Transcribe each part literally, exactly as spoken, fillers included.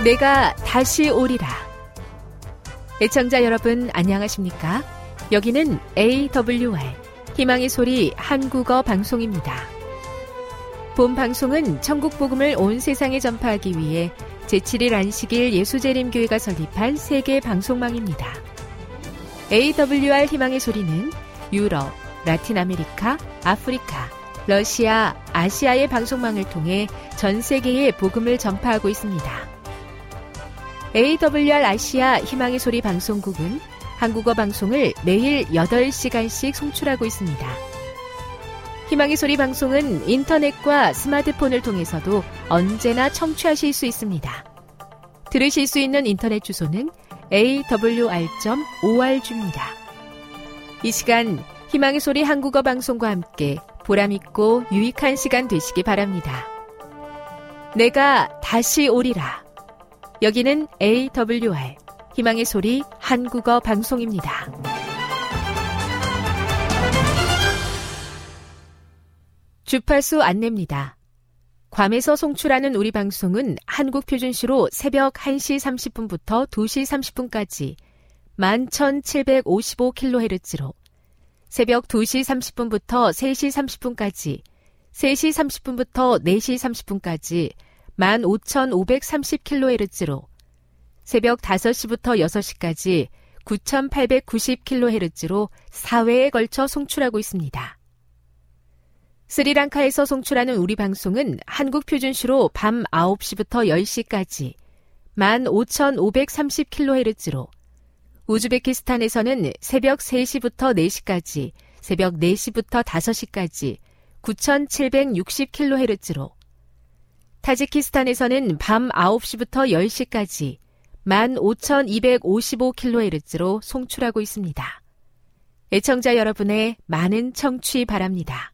내가 다시 오리라. 애청자 여러분 안녕하십니까? 여기는 에이더블유알 희망의 소리 한국어 방송입니다. 본 방송은 천국 복음을 온 세상에 전파하기 위해 제칠 일 안식일 예수재림교회가 설립한 세계 방송망입니다. 에이더블유알 희망의 소리는 유럽, 라틴 아메리카, 아프리카, 러시아, 아시아의 방송망을 통해 전 세계에 복음을 전파하고 있습니다. 에이더블유알 아시아 희망의 소리 방송국은 한국어 방송을 매일 여덟 시간씩 송출하고 있습니다. 희망의 소리 방송은 인터넷과 스마트폰을 통해서도 언제나 청취하실 수 있습니다. 들으실 수 있는 인터넷 주소는 에이더블유알 닷 오알지입니다. 이 시간 희망의 소리 한국어 방송과 함께 보람있고 유익한 시간 되시기 바랍니다. 내가 다시 오리라. 여기는 에이더블유알 희망의 소리 한국어 방송입니다. 주파수 안내입니다. 괌에서 송출하는 우리 방송은 한국 표준시로 새벽 한 시 삼십 분부터 두 시 삼십 분까지 만 천칠백오십오 킬로헤르츠로, 새벽 두 시 삼십 분부터 세 시 삼십 분까지, 세 시 삼십 분부터 네 시 삼십 분까지 만 오천오백삼십 킬로헤르츠로, 새벽 다섯 시부터 여섯 시까지 구천팔백구십 킬로헤르츠로 사 회에 걸쳐 송출하고 있습니다. 스리랑카에서 송출하는 우리 방송은 한국 표준시로 밤 아홉 시부터 열 시까지 만 오천오백삼십 킬로헤르츠로, 우즈베키스탄에서는 새벽 세 시부터 네 시까지, 새벽 네 시부터 다섯 시까지 구천칠백육십 킬로헤르츠로, 타지키스탄에서는 밤 아홉 시부터 열 시까지 만 오천이백오십오 킬로헤르츠로 송출하고 있습니다. 애청자 여러분의 많은 청취 바랍니다.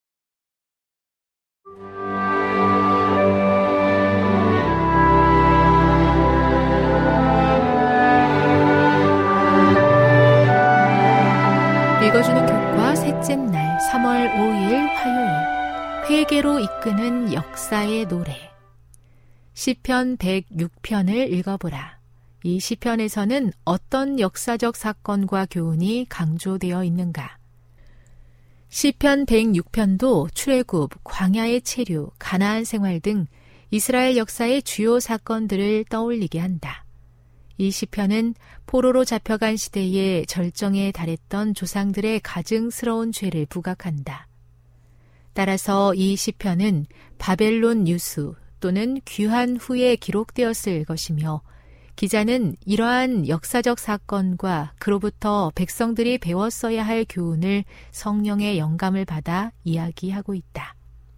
읽어주는 교과 셋째 날 삼월 오일 화요일, 회개로 이끄는 역사의 노래. 시편 백육 편을 읽어보라. 이 시편에서는 어떤 역사적 사건과 교훈이 강조되어 있는가? 시편 백육 편도 출애굽, 광야의 체류, 가나안 생활 등 이스라엘 역사의 주요 사건들을 떠올리게 한다. 이 시편은 포로로 잡혀간 시대에 절정에 달했던 조상들의 가증스러운 죄를 부각한다. 따라서 이 시편은 바벨론 유수 또는 귀환 후에 기록되었을 것이며, 기자는 이러한 역사적 사건과 그로부터 백성들이 배웠어야 할 교훈을 성령의 영감을 받아 이야기하고 있다.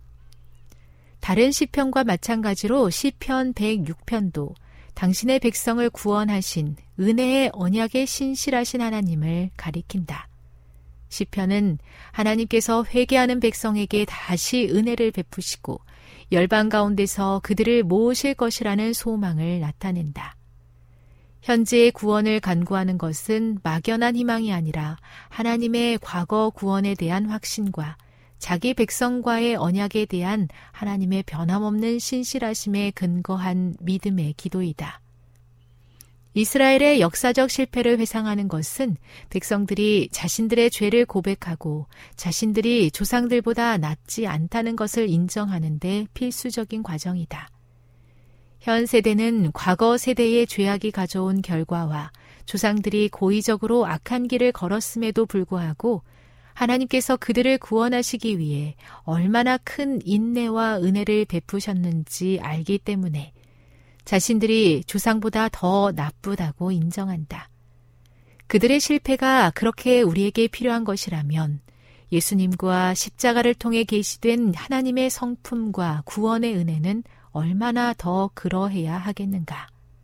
다른 시편과 마찬가지로 시편 백육 편도 당신의 백성을 구원하신 은혜의 언약에 신실하신 하나님을 가리킨다. 시편은 하나님께서 회개하는 백성에게 다시 은혜를 베푸시고 열방 가운데서 그들을 모으실 것이라는 소망을 나타낸다. 현재의 구원을 간구하는 것은 막연한 희망이 아니라 하나님의 과거 구원에 대한 확신과 자기 백성과의 언약에 대한 하나님의 변함없는 신실하심에 근거한 믿음의 기도이다. 이스라엘의 역사적 실패를 회상하는 것은 백성들이 자신들의 죄를 고백하고 자신들이 조상들보다 낫지 않다는 것을 인정하는 데 필수적인 과정이다. 현 세대는 과거 세대의 죄악이 가져온 결과와 조상들이 고의적으로 악한 길을 걸었음에도 불구하고 하나님께서 그들을 구원하시기 위해 얼마나 큰 인내와 은혜를 베푸셨는지 알기 때문에 자신들이 조상보다 더 나쁘다고 인정한다. 그들의 실패가 그렇게 우리에게 필요한 것이라면 예수님과 십자가를 통해 계시된 하나님의 성품과 구원의 은혜는 얼마나 더 그러해야 하겠는가.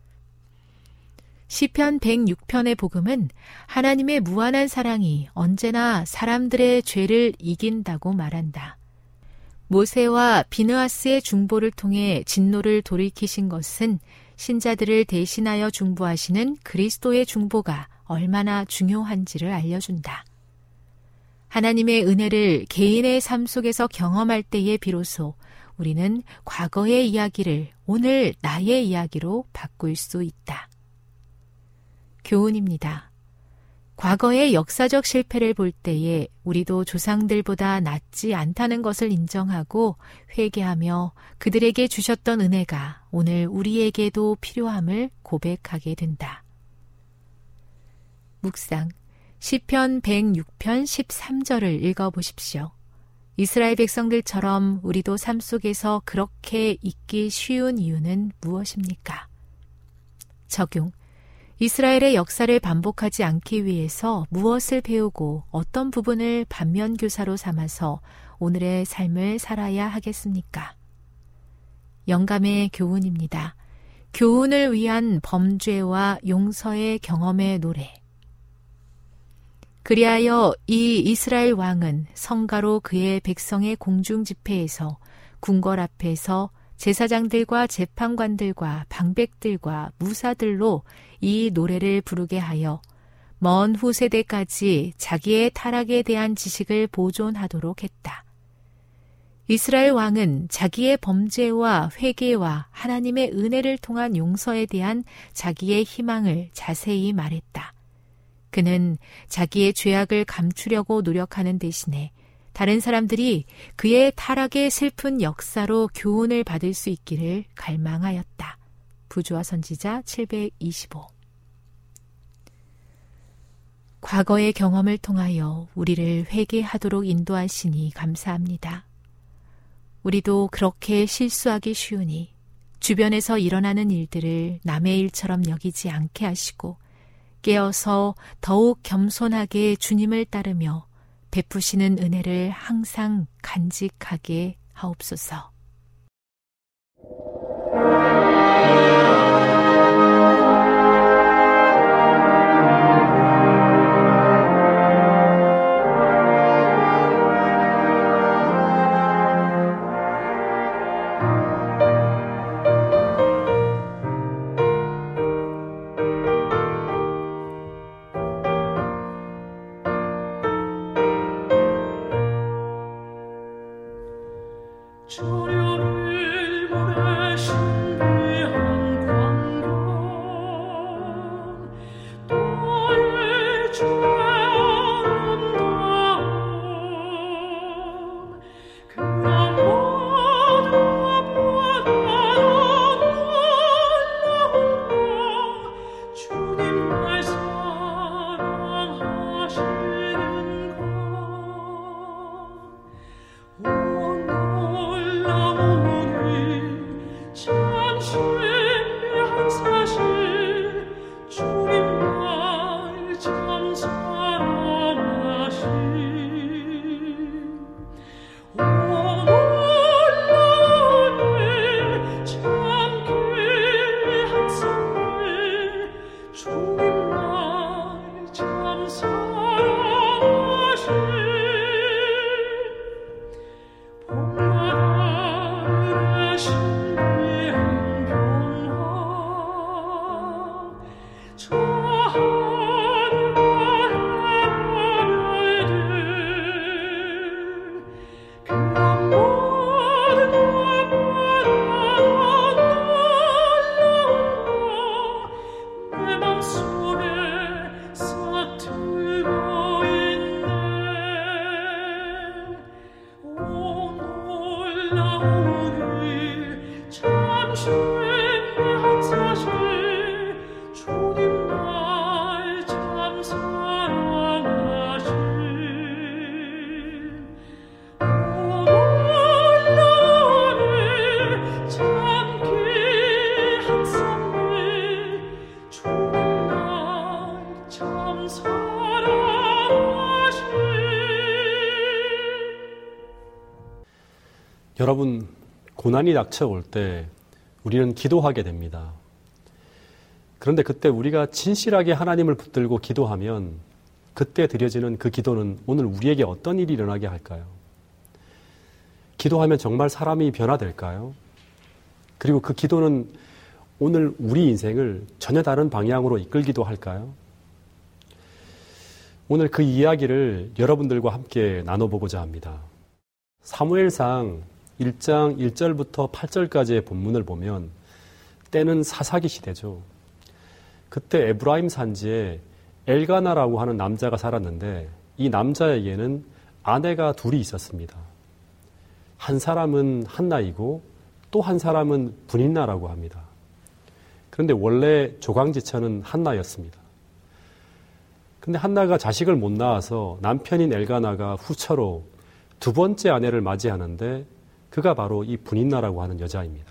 시편 백육 편의 복음은 하나님의 무한한 사랑이 언제나 사람들의 죄를 이긴다고 말한다. 모세와 비느하스의 중보를 통해 진노를 돌이키신 것은 신자들을 대신하여 중보하시는 그리스도의 중보가 얼마나 중요한지를 알려준다. 하나님의 은혜를 개인의 삶 속에서 경험할 때에 비로소 우리는 과거의 이야기를 오늘 나의 이야기로 바꿀 수 있다. 교훈입니다. 과거의 역사적 실패를 볼 때에 우리도 조상들보다 낫지 않다는 것을 인정하고 회개하며 그들에게 주셨던 은혜가 오늘 우리에게도 필요함을 고백하게 된다. 묵상 시편 백육 편 십삼 절을 읽어보십시오. 이스라엘 백성들처럼 우리도 삶 속에서 그렇게 있기 쉬운 이유는 무엇입니까? 적용. 이스라엘의 역사를 반복하지 않기 위해서 무엇을 배우고 어떤 부분을 반면교사로 삼아서 오늘의 삶을 살아야 하겠습니까? 영감의 교훈입니다. 교훈을 위한 범죄와 용서의 경험의 노래. 그리하여 이 이스라엘 왕은 성가로 그의 백성의 공중 집회에서 궁궐 앞에서 제사장들과 재판관들과 방백들과 무사들로 이 노래를 부르게 하여 먼 후세대까지 자기의 타락에 대한 지식을 보존하도록 했다. 이스라엘 왕은 자기의 범죄와 회개와 하나님의 은혜를 통한 용서에 대한 자기의 희망을 자세히 말했다. 그는 자기의 죄악을 감추려고 노력하는 대신에 다른 사람들이 그의 타락의 슬픈 역사로 교훈을 받을 수 있기를 갈망하였다. 부조화 선지자 칠백이십오. 과거의 경험을 통하여 우리를 회개하도록 인도하시니 감사합니다. 우리도 그렇게 실수하기 쉬우니 주변에서 일어나는 일들을 남의 일처럼 여기지 않게 하시고 깨어서 더욱 겸손하게 주님을 따르며 베푸시는 은혜를 항상 간직하게 하옵소서. 여러분, 고난이 닥쳐올 때 우리는 기도하게 됩니다. 그런데 그때 우리가 진실하게 하나님을 붙들고 기도하면 그때 드려지는 그 기도는 오늘 우리에게 어떤 일이 일어나게 할까요? 기도하면 정말 사람이 변화될까요? 그리고 그 기도는 오늘 우리 인생을 전혀 다른 방향으로 이끌기도 할까요? 오늘 그 이야기를 여러분들과 함께 나눠보고자 합니다. 사무엘상 일 장 일 절부터 팔 절까지의 본문을 보면 때는 사사기 시대죠. 그때 에브라임 산지에 엘가나라고 하는 남자가 살았는데 이 남자에게는 아내가 둘이 있었습니다. 한 사람은 한나이고 또 한 사람은 브닌나라고 합니다. 그런데 원래 조강지처는 한나였습니다. 근데 한나가 자식을 못 낳아서 남편인 엘가나가 후처로 두 번째 아내를 맞이하는데 그가 바로 이 브닌나라고 하는 여자입니다.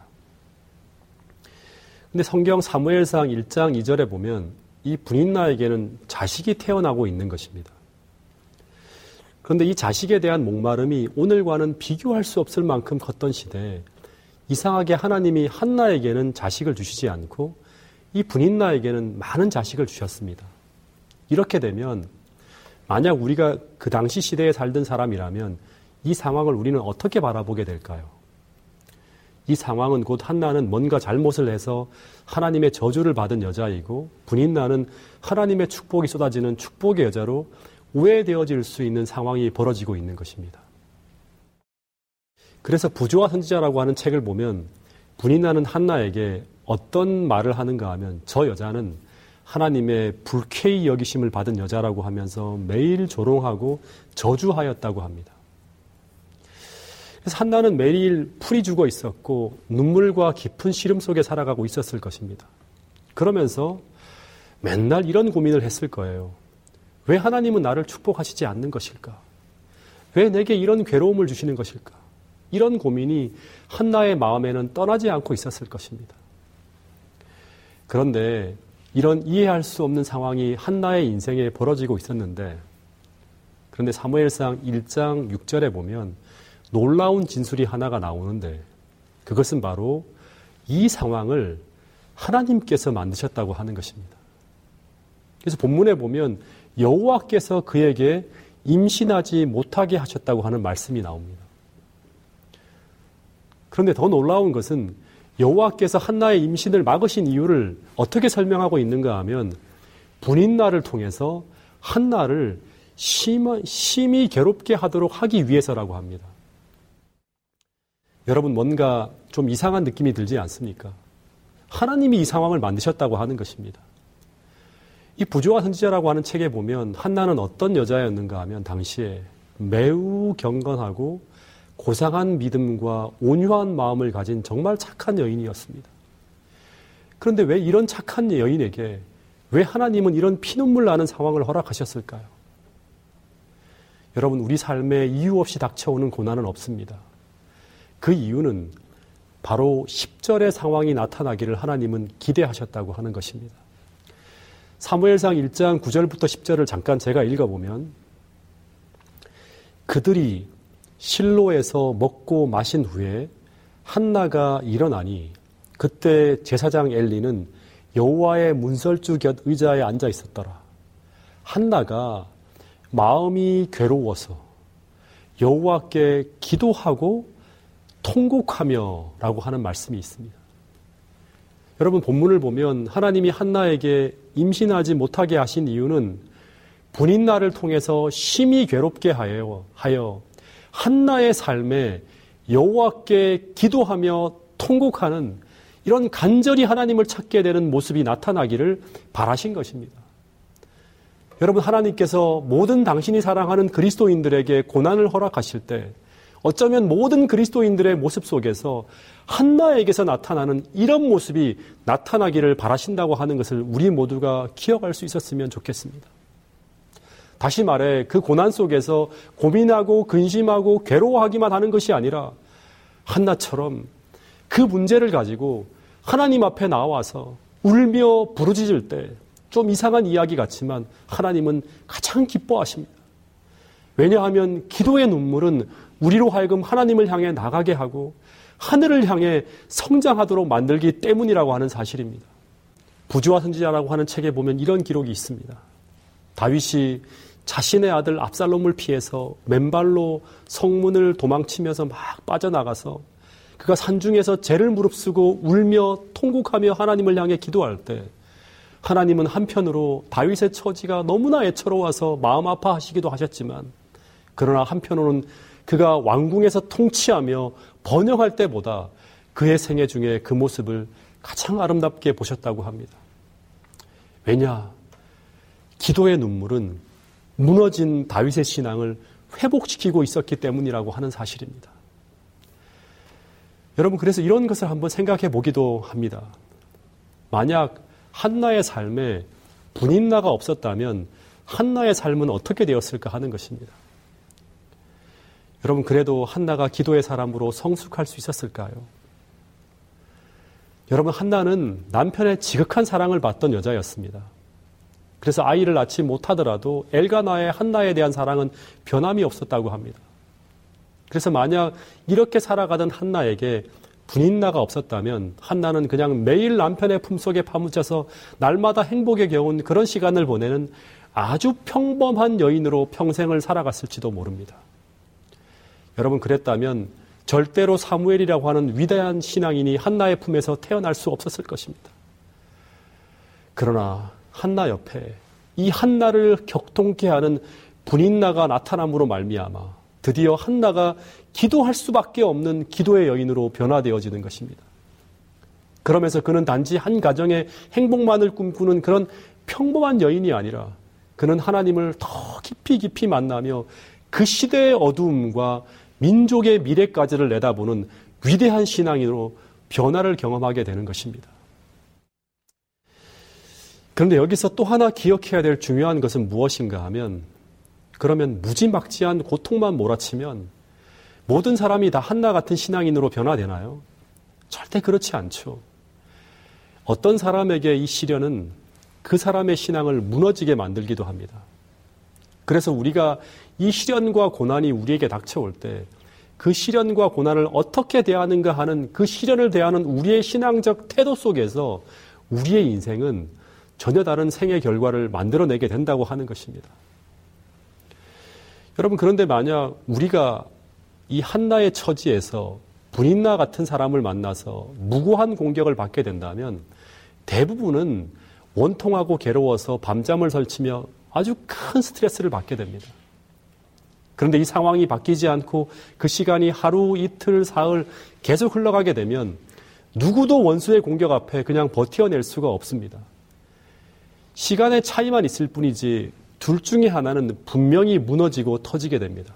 근데 성경 사무엘상 일 장 이 절에 보면 이 브닌나에게는 자식이 태어나고 있는 것입니다. 그런데 이 자식에 대한 목마름이 오늘과는 비교할 수 없을 만큼 컸던 시대에 이상하게 하나님이 한나에게는 자식을 주시지 않고 이 브닌나에게는 많은 자식을 주셨습니다. 이렇게 되면 만약 우리가 그 당시 시대에 살던 사람이라면 이 상황을 우리는 어떻게 바라보게 될까요? 이 상황은 곧 한나는 뭔가 잘못을 해서 하나님의 저주를 받은 여자이고 브닌나는 하나님의 축복이 쏟아지는 축복의 여자로 오해되어질 수 있는 상황이 벌어지고 있는 것입니다. 그래서 부조와 선지자라고 하는 책을 보면 브닌나는 한나에게 어떤 말을 하는가 하면 저 여자는 하나님의 불쾌히 여기심을 받은 여자라고 하면서 매일 조롱하고 저주하였다고 합니다. 그래서 한나는 매일 풀이 죽어 있었고 눈물과 깊은 시름 속에 살아가고 있었을 것입니다. 그러면서 맨날 이런 고민을 했을 거예요. 왜 하나님은 나를 축복하시지 않는 것일까? 왜 내게 이런 괴로움을 주시는 것일까? 이런 고민이 한나의 마음에는 떠나지 않고 있었을 것입니다. 그런데 이런 이해할 수 없는 상황이 한나의 인생에 벌어지고 있었는데 그런데 사무엘상 일 장 육 절에 보면 놀라운 진술이 하나가 나오는데 그것은 바로 이 상황을 하나님께서 만드셨다고 하는 것입니다. 그래서 본문에 보면 여호와께서 그에게 임신하지 못하게 하셨다고 하는 말씀이 나옵니다. 그런데 더 놀라운 것은 여호와께서 한나의 임신을 막으신 이유를 어떻게 설명하고 있는가 하면 브닌나를 통해서 한나를 심히, 심히 괴롭게 하도록 하기 위해서라고 합니다. 여러분 뭔가 좀 이상한 느낌이 들지 않습니까? 하나님이 이 상황을 만드셨다고 하는 것입니다. 이 부조와 선지자라고 하는 책에 보면 한나는 어떤 여자였는가 하면 당시에 매우 경건하고 고상한 믿음과 온유한 마음을 가진 정말 착한 여인이었습니다. 그런데 왜 이런 착한 여인에게 왜 하나님은 이런 피눈물 나는 상황을 허락하셨을까요? 여러분 우리 삶에 이유 없이 닥쳐오는 고난은 없습니다. 그 이유는 바로 십 절의 상황이 나타나기를 하나님은 기대하셨다고 하는 것입니다. 사무엘상 일 장 구 절부터 십 절을 잠깐 제가 읽어보면 그들이 실로에서 먹고 마신 후에 한나가 일어나니 그때 제사장 엘리는 여호와의 문설주 곁 의자에 앉아 있었더라. 한나가 마음이 괴로워서 여호와께 기도하고 통곡하며 라고 하는 말씀이 있습니다. 여러분 본문을 보면 하나님이 한나에게 임신하지 못하게 하신 이유는 브닌나를 통해서 심히 괴롭게 하여, 하여 한나의 삶에 여호와께 기도하며 통곡하는 이런 간절히 하나님을 찾게 되는 모습이 나타나기를 바라신 것입니다. 여러분 하나님께서 모든 당신이 사랑하는 그리스도인들에게 고난을 허락하실 때 어쩌면 모든 그리스도인들의 모습 속에서 한나에게서 나타나는 이런 모습이 나타나기를 바라신다고 하는 것을 우리 모두가 기억할 수 있었으면 좋겠습니다. 다시 말해 그 고난 속에서 고민하고 근심하고 괴로워하기만 하는 것이 아니라 한나처럼 그 문제를 가지고 하나님 앞에 나와서 울며 부르짖을 때 좀 이상한 이야기 같지만 하나님은 가장 기뻐하십니다. 왜냐하면 기도의 눈물은 우리로 하여금 하나님을 향해 나가게 하고 하늘을 향해 성장하도록 만들기 때문이라고 하는 사실입니다. 부조와 선지자라고 하는 책에 보면 이런 기록이 있습니다. 다윗이 자신의 아들 압살롬을 피해서 맨발로 성문을 도망치면서 막 빠져나가서 그가 산중에서 죄를 무릅쓰고 울며 통곡하며 하나님을 향해 기도할 때 하나님은 한편으로 다윗의 처지가 너무나 애처로워서 마음 아파하시기도 하셨지만 그러나 한편으로는 그가 왕궁에서 통치하며 번영할 때보다 그의 생애 중에 그 모습을 가장 아름답게 보셨다고 합니다. 왜냐? 기도의 눈물은 무너진 다윗의 신앙을 회복시키고 있었기 때문이라고 하는 사실입니다. 여러분, 그래서 이런 것을 한번 생각해 보기도 합니다. 만약 한나의 삶에 분인나가 없었다면 한나의 삶은 어떻게 되었을까 하는 것입니다. 여러분, 그래도 한나가 기도의 사람으로 성숙할 수 있었을까요? 여러분, 한나는 남편의 지극한 사랑을 받던 여자였습니다. 그래서 아이를 낳지 못하더라도 엘가나의 한나에 대한 사랑은 변함이 없었다고 합니다. 그래서 만약 이렇게 살아가던 한나에게 분인나가 없었다면 한나는 그냥 매일 남편의 품속에 파묻혀서 날마다 행복에 겨운 그런 시간을 보내는 아주 평범한 여인으로 평생을 살아갔을지도 모릅니다. 여러분, 그랬다면 절대로 사무엘이라고 하는 위대한 신앙인이 한나의 품에서 태어날 수 없었을 것입니다. 그러나 한나 옆에 이 한나를 격통케 하는 분인나가 나타남으로 말미암아 드디어 한나가 기도할 수밖에 없는 기도의 여인으로 변화되어지는 것입니다. 그러면서 그는 단지 한 가정의 행복만을 꿈꾸는 그런 평범한 여인이 아니라 그는 하나님을 더 깊이 깊이 만나며 그 시대의 어두움과 민족의 미래까지를 내다보는 위대한 신앙인으로 변화를 경험하게 되는 것입니다. 그런데 여기서 또 하나 기억해야 될 중요한 것은 무엇인가 하면, 그러면 무지막지한 고통만 몰아치면 모든 사람이 다 한나 같은 신앙인으로 변화되나요? 절대 그렇지 않죠. 어떤 사람에게 이 시련은 그 사람의 신앙을 무너지게 만들기도 합니다. 그래서 우리가 이 시련과 고난이 우리에게 닥쳐올 때 그 시련과 고난을 어떻게 대하는가 하는 그 시련을 대하는 우리의 신앙적 태도 속에서 우리의 인생은 전혀 다른 생애 결과를 만들어내게 된다고 하는 것입니다. 여러분, 그런데 만약 우리가 이 한나의 처지에서 분인나 같은 사람을 만나서 무고한 공격을 받게 된다면 대부분은 원통하고 괴로워서 밤잠을 설치며 아주 큰 스트레스를 받게 됩니다. 그런데 이 상황이 바뀌지 않고 그 시간이 하루, 이틀, 사흘 계속 흘러가게 되면 누구도 원수의 공격 앞에 그냥 버텨낼 수가 없습니다. 시간의 차이만 있을 뿐이지 둘 중에 하나는 분명히 무너지고 터지게 됩니다.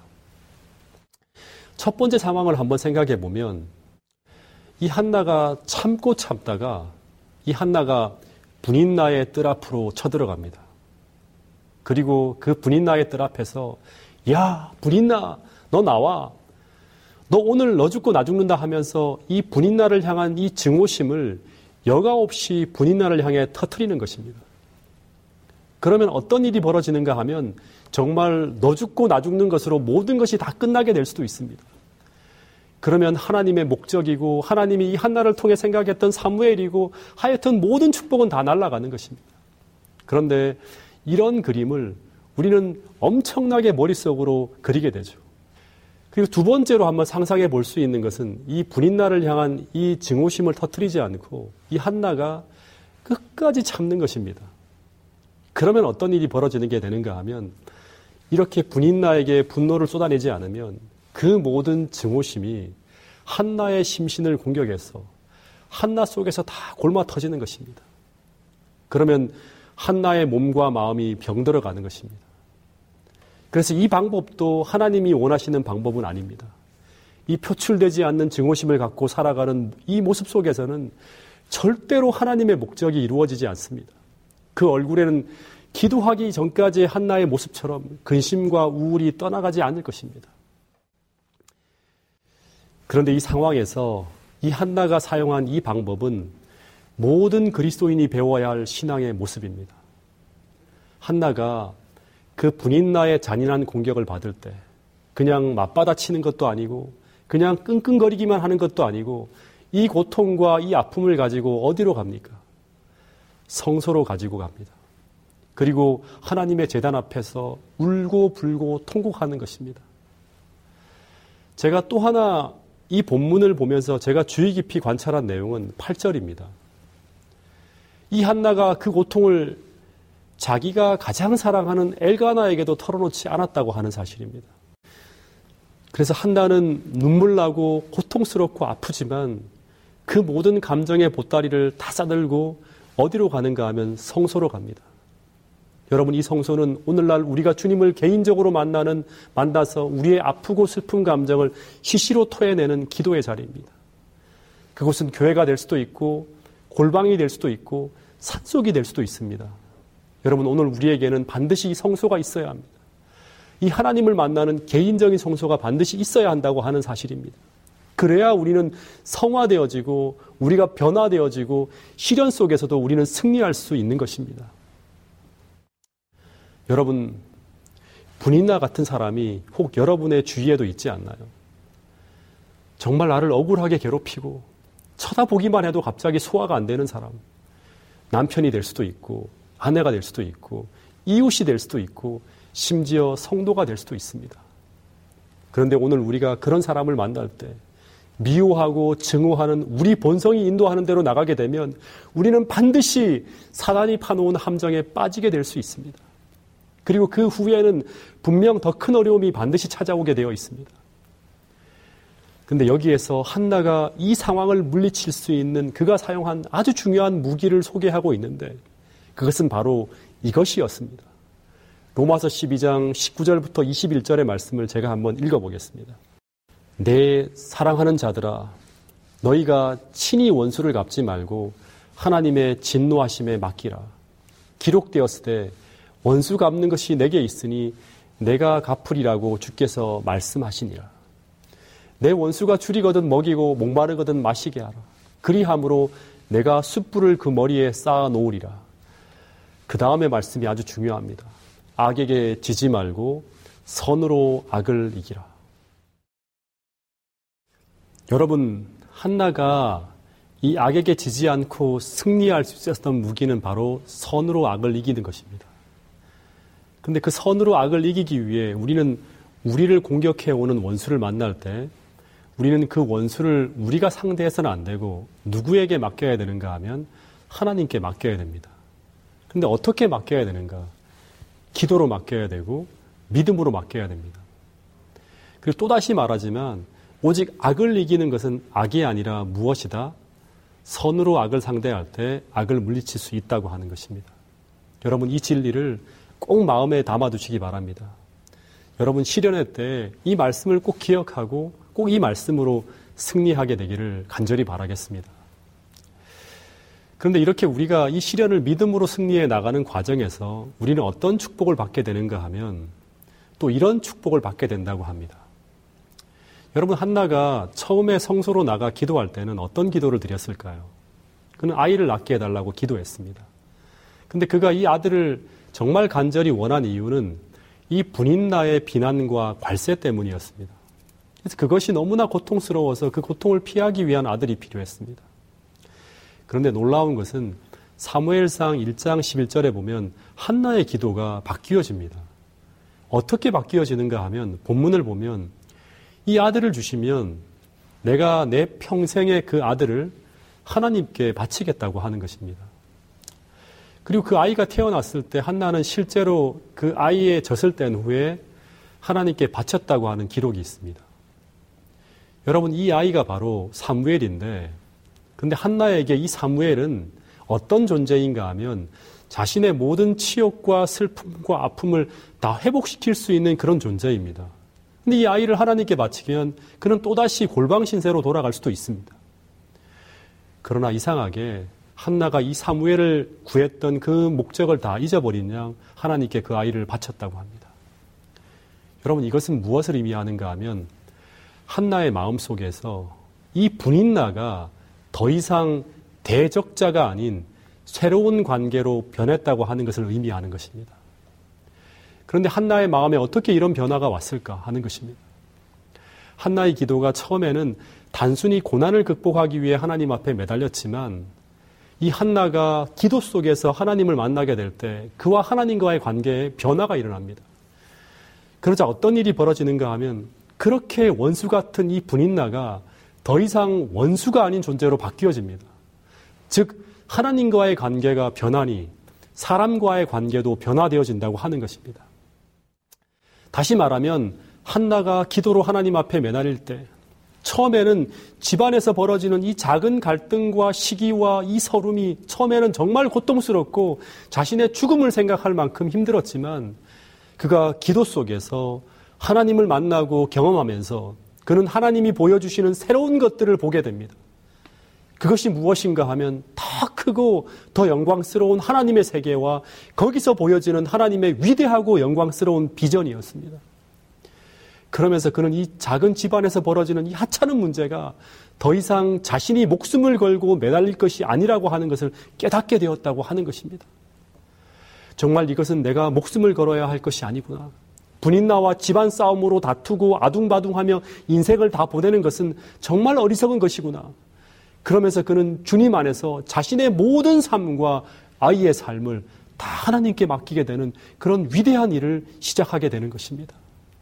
첫 번째 상황을 한번 생각해 보면 이 한나가 참고 참다가 이 한나가 분인나의 뜰 앞으로 쳐들어갑니다. 그리고 그 분인나의 뜰 앞에서 야, 분인나, 너 나와. 너 오늘 너 죽고 나 죽는다 하면서 이 분인나를 향한 이 증오심을 여과 없이 분인나를 향해 터뜨리는 것입니다. 그러면 어떤 일이 벌어지는가 하면 정말 너 죽고 나 죽는 것으로 모든 것이 다 끝나게 될 수도 있습니다. 그러면 하나님의 목적이고 하나님이 이 한나를 통해 생각했던 사무엘이고 하여튼 모든 축복은 다 날아가는 것입니다. 그런데 이런 그림을 우리는 엄청나게 머릿속으로 그리게 되죠. 그리고 두 번째로 한번 상상해 볼 수 있는 것은 이 분인나를 향한 이 증오심을 터뜨리지 않고 이 한나가 끝까지 참는 것입니다. 그러면 어떤 일이 벌어지는 게 되는가 하면 이렇게 분인나에게 분노를 쏟아내지 않으면 그 모든 증오심이 한나의 심신을 공격해서 한나 속에서 다 골마 터지는 것입니다. 그러면 한나의 몸과 마음이 병들어 가는 것입니다. 그래서 이 방법도 하나님이 원하시는 방법은 아닙니다. 이 표출되지 않는 증오심을 갖고 살아가는 이 모습 속에서는 절대로 하나님의 목적이 이루어지지 않습니다. 그 얼굴에는 기도하기 전까지의 한나의 모습처럼 근심과 우울이 떠나가지 않을 것입니다. 그런데 이 상황에서 이 한나가 사용한 이 방법은 모든 그리스도인이 배워야 할 신앙의 모습입니다. 한나가 그 분인나의 잔인한 공격을 받을 때 그냥 맞받아치는 것도 아니고 그냥 끙끙거리기만 하는 것도 아니고 이 고통과 이 아픔을 가지고 어디로 갑니까? 성소로 가지고 갑니다. 그리고 하나님의 제단 앞에서 울고 불고 통곡하는 것입니다. 제가 또 하나 이 본문을 보면서 제가 주의 깊이 관찰한 내용은 팔 절입니다. 이 한나가 그 고통을 자기가 가장 사랑하는 엘가나에게도 털어놓지 않았다고 하는 사실입니다. 그래서 한나는 눈물 나고 고통스럽고 아프지만 그 모든 감정의 보따리를 다 싸들고 어디로 가는가 하면 성소로 갑니다. 여러분, 이 성소는 오늘날 우리가 주님을 개인적으로 만나는, 만나서 우리의 아프고 슬픈 감정을 시시로 토해내는 기도의 자리입니다. 그곳은 교회가 될 수도 있고 골방이 될 수도 있고 산속이 될 수도 있습니다. 여러분, 오늘 우리에게는 반드시 이 성소가 있어야 합니다. 이 하나님을 만나는 개인적인 성소가 반드시 있어야 한다고 하는 사실입니다. 그래야 우리는 성화되어지고 우리가 변화되어지고 시련 속에서도 우리는 승리할 수 있는 것입니다. 여러분, 분인나 같은 사람이 혹 여러분의 주위에도 있지 않나요? 정말 나를 억울하게 괴롭히고 쳐다보기만 해도 갑자기 소화가 안 되는 사람. 남편이 될 수도 있고 아내가 될 수도 있고 이웃이 될 수도 있고 심지어 성도가 될 수도 있습니다. 그런데 오늘 우리가 그런 사람을 만날 때 미워하고 증오하는 우리 본성이 인도하는 대로 나가게 되면 우리는 반드시 사단이 파놓은 함정에 빠지게 될 수 있습니다. 그리고 그 후에는 분명 더 큰 어려움이 반드시 찾아오게 되어 있습니다. 그런데 여기에서 한나가 이 상황을 물리칠 수 있는 그가 사용한 아주 중요한 무기를 소개하고 있는데 그것은 바로 이것이었습니다. 로마서 십이 장 십구 절부터 이십일 절의 말씀을 제가 한번 읽어보겠습니다. 내 사랑하는 자들아, 너희가 친히 원수를 갚지 말고 하나님의 진노하심에 맡기라. 기록되었으되 원수 갚는 것이 내게 있으니 내가 갚으리라고 주께서 말씀하시니라. 내 원수가 줄이거든 먹이고 목마르거든 마시게 하라. 그리함으로 내가 숯불을 그 머리에 쌓아 놓으리라. 그 다음의 말씀이 아주 중요합니다. 악에게 지지 말고 선으로 악을 이기라. 여러분, 한나가 이 악에게 지지 않고 승리할 수 있었던 무기는 바로 선으로 악을 이기는 것입니다. 그런데 그 선으로 악을 이기기 위해 우리는 우리를 공격해오는 원수를 만날 때 우리는 그 원수를 우리가 상대해서는 안 되고 누구에게 맡겨야 되는가 하면 하나님께 맡겨야 됩니다. 그런데 어떻게 맡겨야 되는가? 기도로 맡겨야 되고 믿음으로 맡겨야 됩니다. 그리고 또다시 말하지만 오직 악을 이기는 것은 악이 아니라 무엇이다? 선으로 악을 상대할 때 악을 물리칠 수 있다고 하는 것입니다. 여러분, 이 진리를 꼭 마음에 담아두시기 바랍니다. 여러분, 시련의 때 이 말씀을 꼭 기억하고 꼭 이 말씀으로 승리하게 되기를 간절히 바라겠습니다. 그런데 이렇게 우리가 이 시련을 믿음으로 승리해 나가는 과정에서 우리는 어떤 축복을 받게 되는가 하면 또 이런 축복을 받게 된다고 합니다. 여러분, 한나가 처음에 성소로 나가 기도할 때는 어떤 기도를 드렸을까요? 그는 아이를 낳게 해달라고 기도했습니다. 근데 그가 이 아들을 정말 간절히 원한 이유는 이 분인나의 비난과 괄세 때문이었습니다. 그래서 그것이 너무나 고통스러워서 그 고통을 피하기 위한 아들이 필요했습니다. 그런데 놀라운 것은 사무엘상 일 장 십일 절에 보면 한나의 기도가 바뀌어집니다. 어떻게 바뀌어지는가 하면 본문을 보면 이 아들을 주시면 내가 내 평생의 그 아들을 하나님께 바치겠다고 하는 것입니다. 그리고 그 아이가 태어났을 때 한나는 실제로 그 아이의 젖을 뗀 후에 하나님께 바쳤다고 하는 기록이 있습니다. 여러분, 이 아이가 바로 사무엘인데, 근데 한나에게 이 사무엘은 어떤 존재인가 하면 자신의 모든 치욕과 슬픔과 아픔을 다 회복시킬 수 있는 그런 존재입니다. 근데 이 아이를 하나님께 바치면 그는 또다시 골방 신세로 돌아갈 수도 있습니다. 그러나 이상하게 한나가 이 사무엘을 구했던 그 목적을 다 잊어버린 양 하나님께 그 아이를 바쳤다고 합니다. 여러분, 이것은 무엇을 의미하는가 하면 한나의 마음속에서 이 분인나가 더 이상 대적자가 아닌 새로운 관계로 변했다고 하는 것을 의미하는 것입니다. 그런데 한나의 마음에 어떻게 이런 변화가 왔을까 하는 것입니다. 한나의 기도가 처음에는 단순히 고난을 극복하기 위해 하나님 앞에 매달렸지만 이 한나가 기도 속에서 하나님을 만나게 될 때 그와 하나님과의 관계에 변화가 일어납니다. 그러자 어떤 일이 벌어지는가 하면 그렇게 원수 같은 이 분인나가 더 이상 원수가 아닌 존재로 바뀌어집니다. 즉 하나님과의 관계가 변하니 사람과의 관계도 변화되어진다고 하는 것입니다. 다시 말하면 한나가 기도로 하나님 앞에 매달릴 때 처음에는 집안에서 벌어지는 이 작은 갈등과 시기와 이 서름이 처음에는 정말 고통스럽고 자신의 죽음을 생각할 만큼 힘들었지만 그가 기도 속에서 하나님을 만나고 경험하면서 그는 하나님이 보여주시는 새로운 것들을 보게 됩니다. 그것이 무엇인가 하면 더 크고 더 영광스러운 하나님의 세계와 거기서 보여지는 하나님의 위대하고 영광스러운 비전이었습니다. 그러면서 그는 이 작은 집안에서 벌어지는 이 하찮은 문제가 더 이상 자신이 목숨을 걸고 매달릴 것이 아니라고 하는 것을 깨닫게 되었다고 하는 것입니다. 정말 이것은 내가 목숨을 걸어야 할 것이 아니구나. 분인나와 집안 싸움으로 다투고 아둥바둥하며 인생을 다 보내는 것은 정말 어리석은 것이구나. 그러면서 그는 주님 안에서 자신의 모든 삶과 아이의 삶을 다 하나님께 맡기게 되는 그런 위대한 일을 시작하게 되는 것입니다.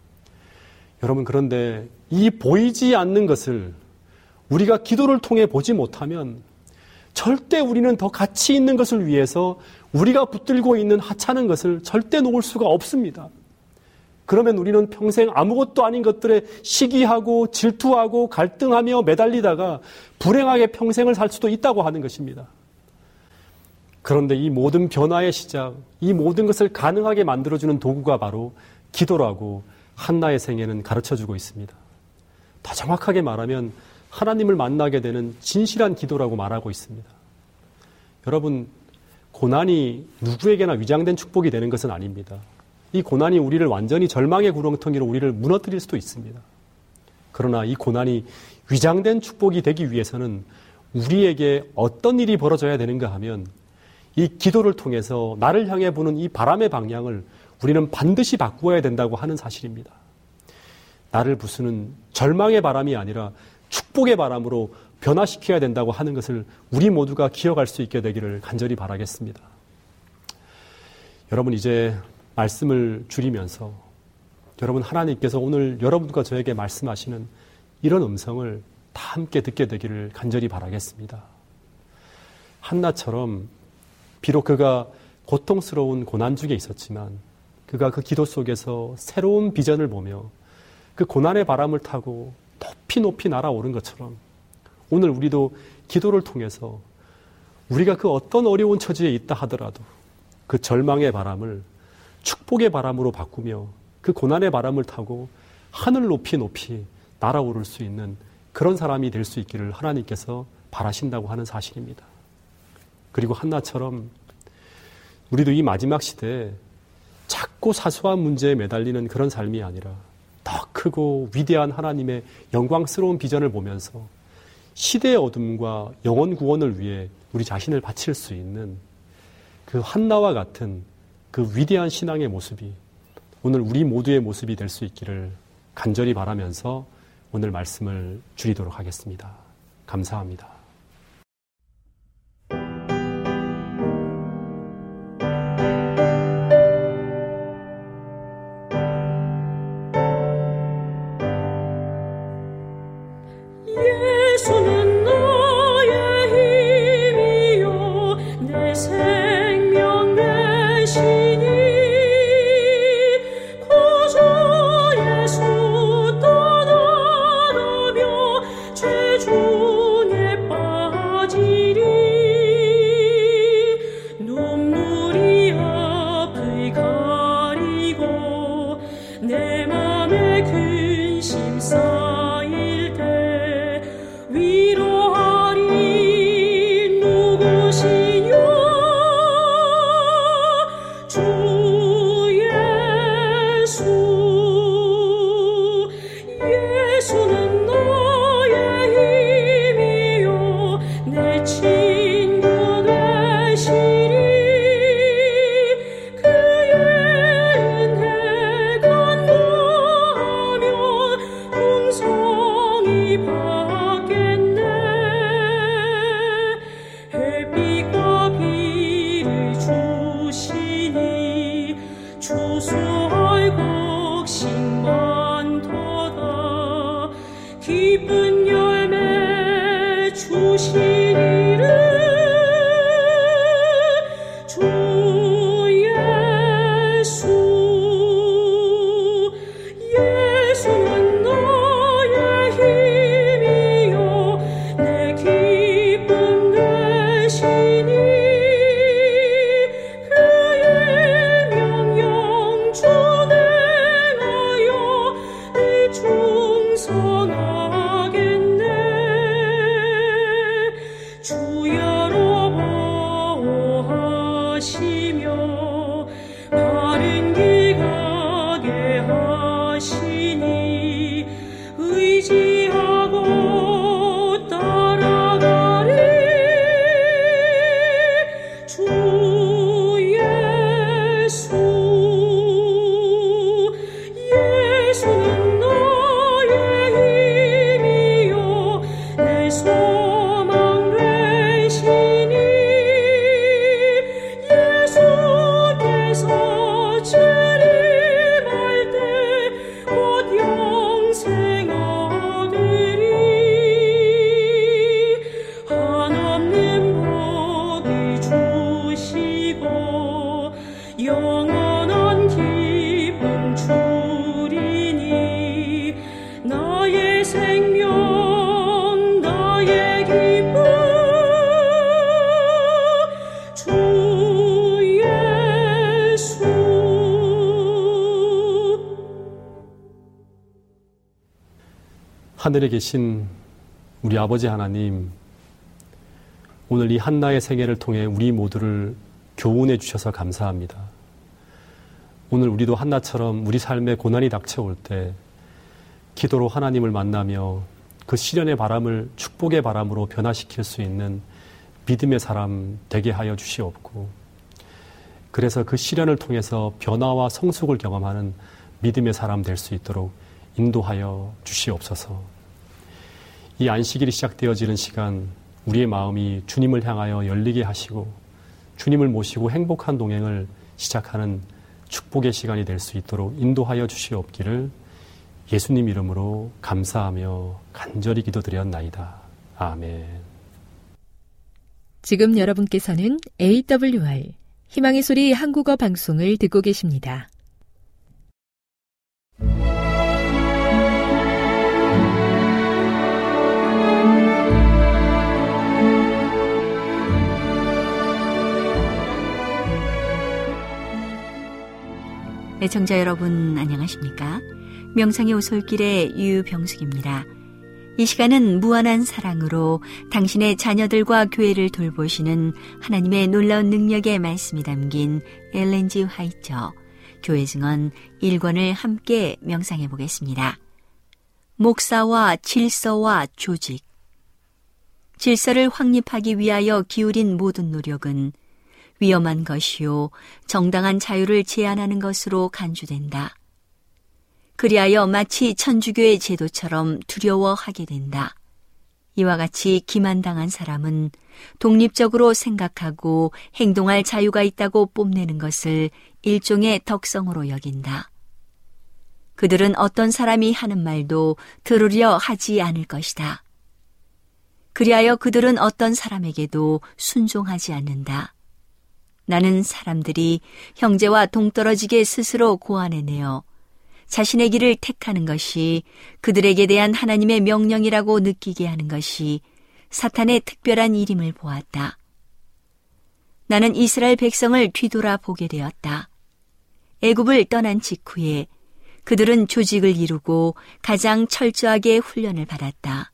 여러분, 그런데 이 보이지 않는 것을 우리가 기도를 통해 보지 못하면 절대 우리는 더 가치 있는 것을 위해서 우리가 붙들고 있는 하찮은 것을 절대 놓을 수가 없습니다. 그러면 우리는 평생 아무것도 아닌 것들에 시기하고 질투하고 갈등하며 매달리다가 불행하게 평생을 살 수도 있다고 하는 것입니다. 그런데 이 모든 변화의 시작, 이 모든 것을 가능하게 만들어주는 도구가 바로 기도라고 한나의 생애는 가르쳐주고 있습니다. 더 정확하게 말하면 하나님을 만나게 되는 진실한 기도라고 말하고 있습니다. 여러분, 고난이 누구에게나 위장된 축복이 되는 것은 아닙니다. 이 고난이 우리를 완전히 절망의 구렁텅이로 우리를 무너뜨릴 수도 있습니다. 그러나 이 고난이 위장된 축복이 되기 위해서는 우리에게 어떤 일이 벌어져야 되는가 하면 이 기도를 통해서 나를 향해 부는 이 바람의 방향을 우리는 반드시 바꾸어야 된다고 하는 사실입니다. 나를 부수는 절망의 바람이 아니라 축복의 바람으로 변화시켜야 된다고 하는 것을 우리 모두가 기억할 수 있게 되기를 간절히 바라겠습니다. 여러분, 이제 말씀을 줄이면서 여러분, 하나님께서 오늘 여러분과 저에게 말씀하시는 이런 음성을 다 함께 듣게 되기를 간절히 바라겠습니다. 한나처럼 비록 그가 고통스러운 고난 중에 있었지만 그가 그 기도 속에서 새로운 비전을 보며 그 고난의 바람을 타고 높이 높이 날아오른 것처럼 오늘 우리도 기도를 통해서 우리가 그 어떤 어려운 처지에 있다 하더라도 그 절망의 바람을 축복의 바람으로 바꾸며 그 고난의 바람을 타고 하늘 높이 높이 날아오를 수 있는 그런 사람이 될 수 있기를 하나님께서 바라신다고 하는 사실입니다. 그리고 한나처럼 우리도 이 마지막 시대에 작고 사소한 문제에 매달리는 그런 삶이 아니라 더 크고 위대한 하나님의 영광스러운 비전을 보면서 시대의 어둠과 영혼 구원을 위해 우리 자신을 바칠 수 있는 그 한나와 같은 그 위대한 신앙의 모습이 오늘 우리 모두의 모습이 될 수 있기를 간절히 바라면서 오늘 말씀을 줄이도록 하겠습니다. 감사합니다. 예수는 나의 힘이요 내 생명 되시니 고저 예수 떠나가며 죄 중에 빠지리 눈물이 앞을 가리고 내 맘에 근심 쌓일 때 위로하리 누구시뇨 주 예수 예수는 나의 힘이요 내 친구 되시리 그의 은혜 간구하며 풍성히 받겠네 햇빛과 비를 주시니 추수할 곡식 많도다 기쁜 열매 주시리를 주 예수 충성하겠네. 주야로 보호하시며 바른 길 가게 하시니 의지하고 따라가리. 주 예수 예수는 나의 힘이요 내 소망 되시니 예수께서 재림할 때 곧 영생 얻으리. 한없는 복이 주시고 영원한 기쁨 주리니 나의 생명 나의 기쁨 주 예수. 하늘에 계신 우리 아버지 하나님, 오늘 이 한나의 생애를 통해 우리 모두를 교훈해 주셔서 감사합니다. 오늘 우리도 한나처럼 우리 삶에 고난이 닥쳐올 때 기도로 하나님을 만나며 그 시련의 바람을 축복의 바람으로 변화시킬 수 있는 믿음의 사람 되게 하여 주시옵고, 그래서 그 시련을 통해서 변화와 성숙을 경험하는 믿음의 사람 될 수 있도록 인도하여 주시옵소서. 이 안식일이 시작되어지는 시간, 우리의 마음이 주님을 향하여 열리게 하시고 주님을 모시고 행복한 동행을 시작하는 축복의 시간이 될 수 있도록 인도하여 주시옵기를 예수님 이름으로 감사하며 간절히 기도드렸나이다. 아멘. 지금 여러분께서는 에이더블유알 희망의 소리 한국어 방송을 듣고 계십니다. 애청자 여러분 안녕하십니까? 명상의 오솔길의 유병숙입니다. 이 시간은 무한한 사랑으로 당신의 자녀들과 교회를 돌보시는 하나님의 놀라운 능력의 말씀이 담긴 엘렌 지 화이처 교회 증언 일 권을 함께 명상해 보겠습니다. 목사와 질서와 조직. 질서를 확립하기 위하여 기울인 모든 노력은 위험한 것이요 정당한 자유를 제한하는 것으로 간주된다. 그리하여 마치 천주교의 제도처럼 두려워하게 된다. 이와 같이 기만당한 사람은 독립적으로 생각하고 행동할 자유가 있다고 뽐내는 것을 일종의 덕성으로 여긴다. 그들은 어떤 사람이 하는 말도 들으려 하지 않을 것이다. 그리하여 그들은 어떤 사람에게도 순종하지 않는다. 나는 사람들이 형제와 동떨어지게 스스로 고안해내어 자신의 길을 택하는 것이 그들에게 대한 하나님의 명령이라고 느끼게 하는 것이 사탄의 특별한 일임을 보았다. 나는 이스라엘 백성을 뒤돌아 보게 되었다. 애굽을 떠난 직후에 그들은 조직을 이루고 가장 철저하게 훈련을 받았다.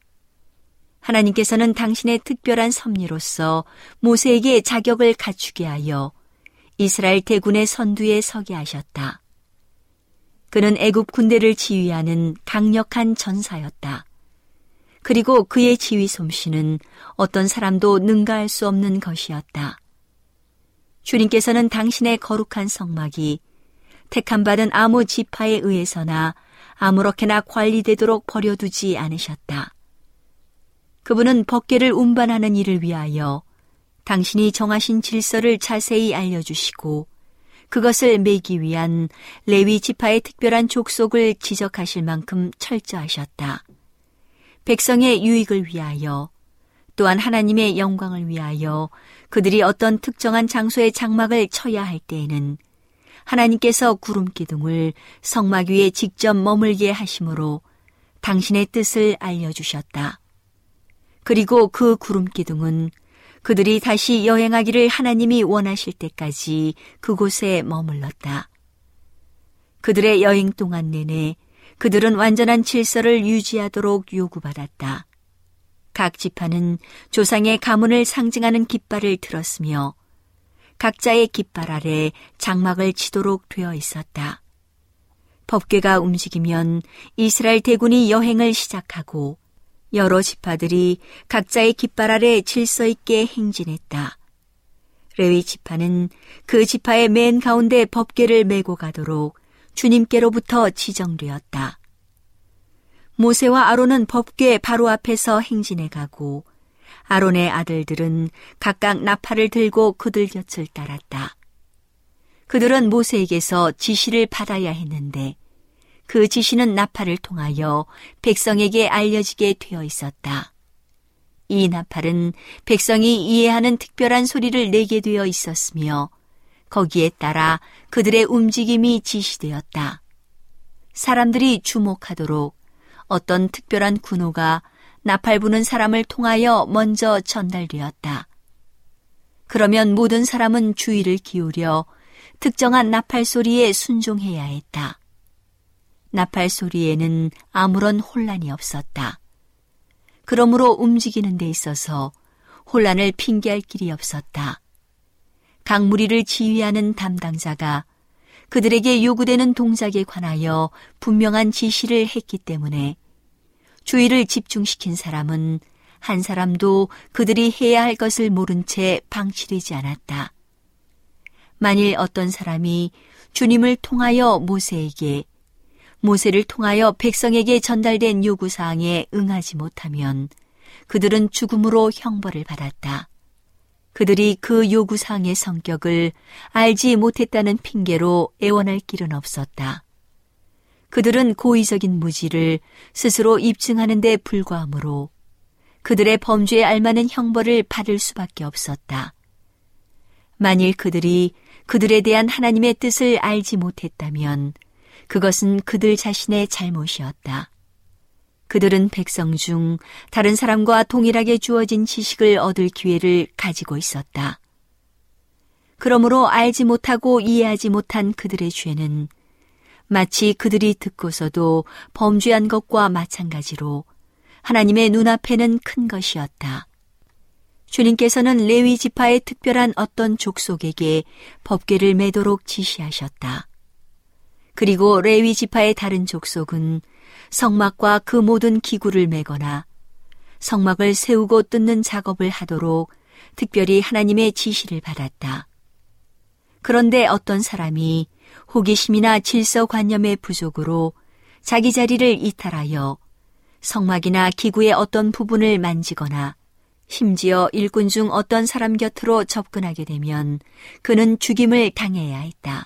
하나님께서는 당신의 특별한 섭리로서 모세에게 자격을 갖추게 하여 이스라엘 대군의 선두에 서게 하셨다. 그는 애굽 군대를 지휘하는 강력한 전사였다. 그리고 그의 지휘 솜씨는 어떤 사람도 능가할 수 없는 것이었다. 주님께서는 당신의 거룩한 성막이 택함받은 아무 지파에 의해서나 아무렇게나 관리되도록 버려두지 않으셨다. 그분은 법궤를 운반하는 일을 위하여 당신이 정하신 질서를 자세히 알려주시고 그것을 매기 위한 레위 지파의 특별한 족속을 지적하실 만큼 철저하셨다. 백성의 유익을 위하여 또한 하나님의 영광을 위하여 그들이 어떤 특정한 장소에 장막을 쳐야 할 때에는 하나님께서 구름기둥을 성막 위에 직접 머물게 하심으로 당신의 뜻을 알려주셨다. 그리고 그 구름기둥은 그들이 다시 여행하기를 하나님이 원하실 때까지 그곳에 머물렀다. 그들의 여행 동안 내내 그들은 완전한 질서를 유지하도록 요구받았다. 각 지파는 조상의 가문을 상징하는 깃발을 들었으며 각자의 깃발 아래 장막을 치도록 되어 있었다. 법궤가 움직이면 이스라엘 대군이 여행을 시작하고 여러 지파들이 각자의 깃발 아래 질서 있게 행진했다. 레위 지파는 그 지파의 맨 가운데 법궤를 메고 가도록 주님께로부터 지정되었다. 모세와 아론은 법궤 바로 앞에서 행진해 가고 아론의 아들들은 각각 나팔을 들고 그들 곁을 따랐다. 그들은 모세에게서 지시를 받아야 했는데 그 지시는 나팔을 통하여 백성에게 알려지게 되어 있었다. 이 나팔은 백성이 이해하는 특별한 소리를 내게 되어 있었으며 거기에 따라 그들의 움직임이 지시되었다. 사람들이 주목하도록 어떤 특별한 군호가 나팔 부는 사람을 통하여 먼저 전달되었다. 그러면 모든 사람은 주의를 기울여 특정한 나팔 소리에 순종해야 했다. 나팔 소리에는 아무런 혼란이 없었다. 그러므로 움직이는 데 있어서 혼란을 핑계할 길이 없었다. 각 무리를 지휘하는 담당자가 그들에게 요구되는 동작에 관하여 분명한 지시를 했기 때문에 주의를 집중시킨 사람은 한 사람도 그들이 해야 할 것을 모른 채 방치되지 않았다. 만일 어떤 사람이 주님을 통하여 모세에게, 모세를 통하여 백성에게 전달된 요구사항에 응하지 못하면 그들은 죽음으로 형벌을 받았다. 그들이 그 요구사항의 성격을 알지 못했다는 핑계로 애원할 길은 없었다. 그들은 고의적인 무지를 스스로 입증하는 데 불과하므로 그들의 범죄에 알맞는 형벌을 받을 수밖에 없었다. 만일 그들이 그들에 대한 하나님의 뜻을 알지 못했다면 그것은 그들 자신의 잘못이었다. 그들은 백성 중 다른 사람과 동일하게 주어진 지식을 얻을 기회를 가지고 있었다. 그러므로 알지 못하고 이해하지 못한 그들의 죄는 마치 그들이 듣고서도 범죄한 것과 마찬가지로 하나님의 눈앞에는 큰 것이었다. 주님께서는 레위 지파의 특별한 어떤 족속에게 법궤를 매도록 지시하셨다. 그리고 레위 지파의 다른 족속은 성막과 그 모든 기구를 매거나 성막을 세우고 뜯는 작업을 하도록 특별히 하나님의 지시를 받았다. 그런데 어떤 사람이 호기심이나 질서관념의 부족으로 자기 자리를 이탈하여 성막이나 기구의 어떤 부분을 만지거나 심지어 일꾼 중 어떤 사람 곁으로 접근하게 되면 그는 죽임을 당해야 했다.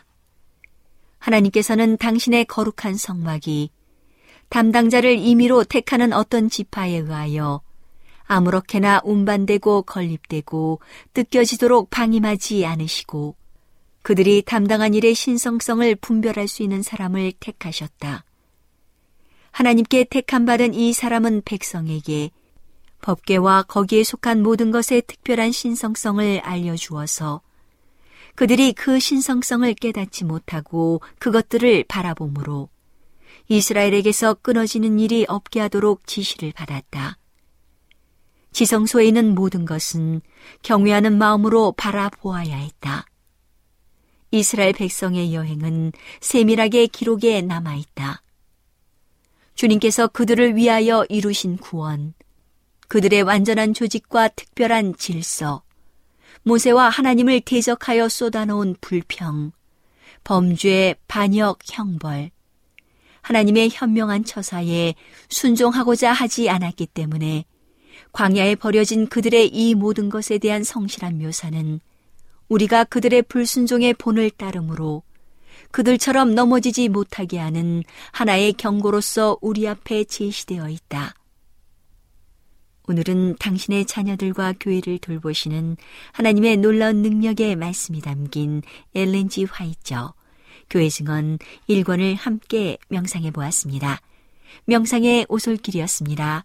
하나님께서는 당신의 거룩한 성막이 담당자를 임의로 택하는 어떤 지파에 의하여 아무렇게나 운반되고 건립되고 뜯겨지도록 방임하지 않으시고 그들이 담당한 일의 신성성을 분별할 수 있는 사람을 택하셨다. 하나님께 택함받은 이 사람은 백성에게 법궤와 거기에 속한 모든 것의 특별한 신성성을 알려주어서 그들이 그 신성성을 깨닫지 못하고 그것들을 바라보므로 이스라엘에게서 끊어지는 일이 없게 하도록 지시를 받았다. 지성소에 있는 모든 것은 경외하는 마음으로 바라보아야 했다. 이스라엘 백성의 여행은 세밀하게 기록에 남아있다. 주님께서 그들을 위하여 이루신 구원, 그들의 완전한 조직과 특별한 질서, 모세와 하나님을 대적하여 쏟아놓은 불평, 범죄, 반역, 형벌, 하나님의 현명한 처사에 순종하고자 하지 않았기 때문에 광야에 버려진 그들의 이 모든 것에 대한 성실한 묘사는 우리가 그들의 불순종의 본을 따름으로 그들처럼 넘어지지 못하게 하는 하나의 경고로서 우리 앞에 제시되어 있다. 오늘은 당신의 자녀들과 교회를 돌보시는 하나님의 놀라운 능력의 말씀이 담긴 엘렌 지 화이처 교회 증언 일 권을 함께 명상해 보았습니다. 명상의 오솔길이었습니다.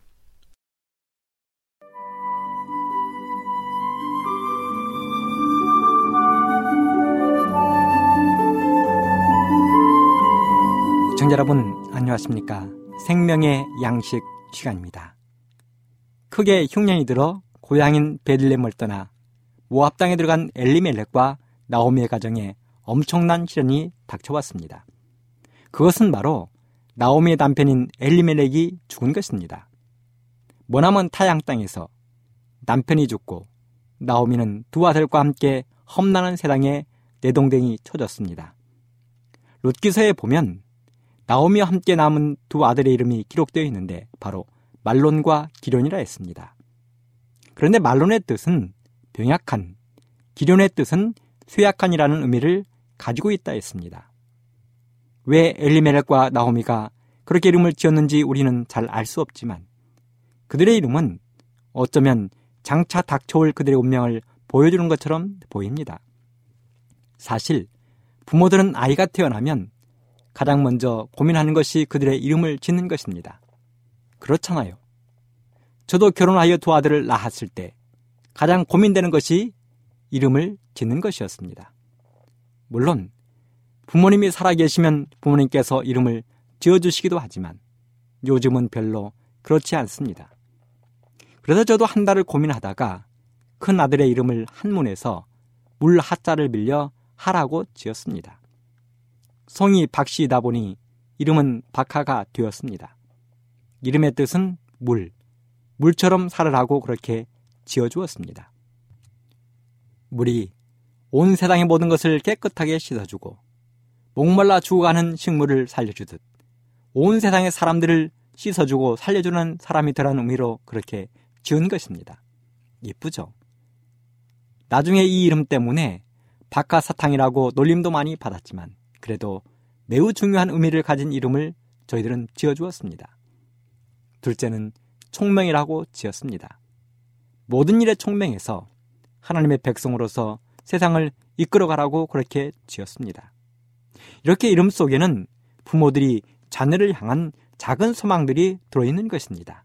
시청자 여러분 안녕하십니까. 생명의 양식 시간입니다. 크게 흉년이 들어 고향인 베들레헴을 떠나 모압 땅에 들어간 엘리멜렉과 나오미의 가정에 엄청난 시련이 닥쳐왔습니다. 그것은 바로 나오미의 남편인 엘리멜렉이 죽은 것입니다. 머나먼 타양 땅에서 남편이 죽고 나오미는 두 아들과 함께 험난한 세상에 내동댕이 쳐졌습니다. 룻기서에 보면 나오미와 함께 남은 두 아들의 이름이 기록되어 있는데 바로 말론과 기련이라 했습니다. 그런데 말론의 뜻은 병약한, 기련의 뜻은 쇠약한이라는 의미를 가지고 있다 했습니다. 왜 엘리멜렉과 나오미가 그렇게 이름을 지었는지 우리는 잘 알 수 없지만 그들의 이름은 어쩌면 장차 닥쳐올 그들의 운명을 보여주는 것처럼 보입니다. 사실 부모들은 아이가 태어나면 가장 먼저 고민하는 것이 그들의 이름을 짓는 것입니다. 그렇잖아요. 저도 결혼하여 두 아들을 낳았을 때 가장 고민되는 것이 이름을 짓는 것이었습니다. 물론 부모님이 살아계시면 부모님께서 이름을 지어주시기도 하지만 요즘은 별로 그렇지 않습니다. 그래서 저도 한 달을 고민하다가 큰 아들의 이름을 한문에서 물 하자를 빌려 하라고 지었습니다. 성이 박씨이다 보니 이름은 박하가 되었습니다. 이름의 뜻은 물, 물처럼 살으라고 그렇게 지어주었습니다. 물이 온 세상의 모든 것을 깨끗하게 씻어주고 목말라 죽어가는 식물을 살려주듯 온 세상의 사람들을 씻어주고 살려주는 사람이 되라는 의미로 그렇게 지은 것입니다. 예쁘죠? 나중에 이 이름 때문에 박하사탕이라고 놀림도 많이 받았지만 그래도 매우 중요한 의미를 가진 이름을 저희들은 지어주었습니다. 둘째는 총명이라고 지었습니다. 모든 일에 총명해서 하나님의 백성으로서 세상을 이끌어가라고 그렇게 지었습니다. 이렇게 이름 속에는 부모들이 자녀를 향한 작은 소망들이 들어있는 것입니다.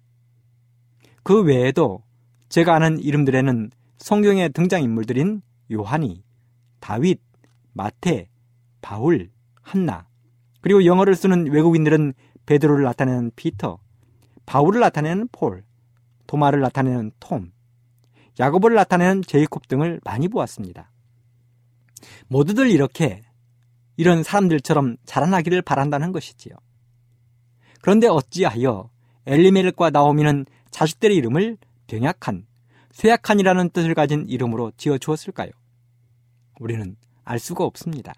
그 외에도 제가 아는 이름들에는 성경의 등장인물들인 요한이, 다윗, 마태, 바울, 한나, 그리고 영어를 쓰는 외국인들은 베드로를 나타내는 피터, 바울을 나타내는 폴, 도마를 나타내는 톰, 야고보를 나타내는 제이콥 등을 많이 보았습니다. 모두들 이렇게 이런 사람들처럼 자라나기를 바란다는 것이지요. 그런데 어찌하여 엘리멜렉과 나오미는 자식들의 이름을 병약한, 쇠약한이라는 뜻을 가진 이름으로 지어주었을까요? 우리는 알 수가 없습니다.